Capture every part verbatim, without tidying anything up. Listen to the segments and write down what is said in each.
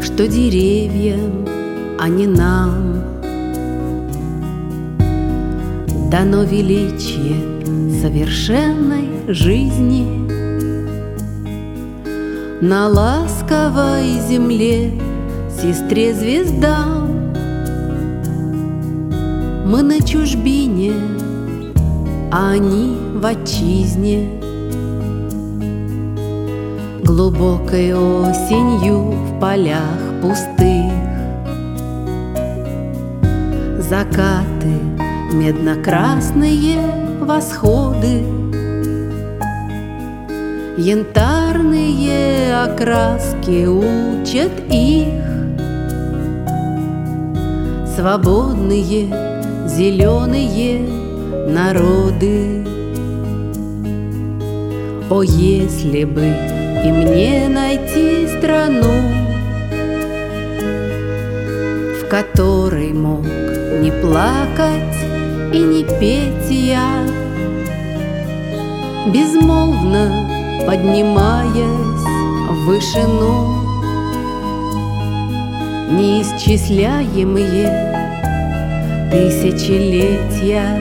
что деревьям, а не нам дано величие совершенной жизни. На ласковой земле, сестре звездам, мы на чужбине, а они в отчизне. Глубокой осенью в полях пустых закаты, медно-красные восходы, янтарные окраски учат их. Свободные зеленые народы. О, если бы и мне найти страну, в которой мог не плакать и не петь я, безмолвно поднимаясь в вышину, неисчисляемые тысячелетия.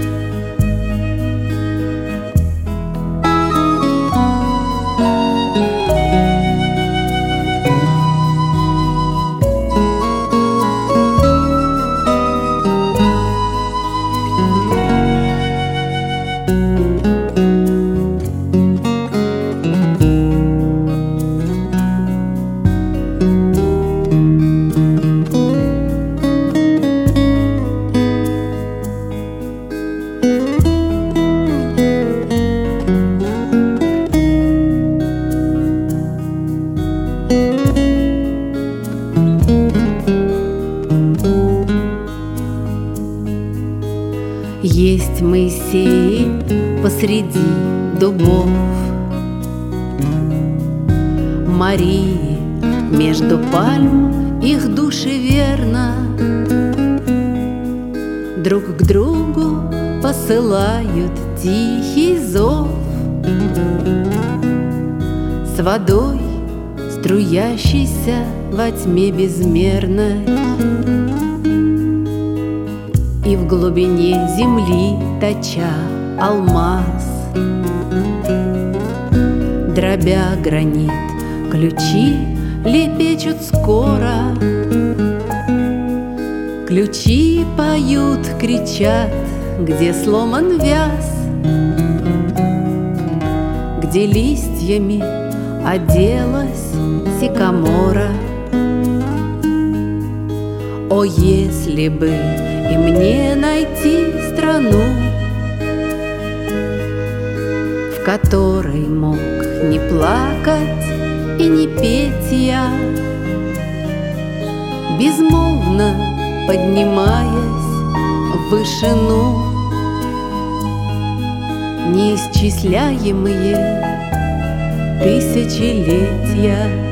Есть Моисей посреди дубов, Марии между пальм, их души верно друг к другу посылают тихий зов. С водой, струящейся во тьме безмерной, и в глубине земли точа алмаз, дробя гранит, ключи лепечут скоро. Ключи поют, кричат, где сломан вяз, где листьями оделась сикамора. О, если бы и мне найти страну, в которой мог не плакать и не петь я, безмолвно поднимаясь в вышину, неисчисляемые тысячелетия.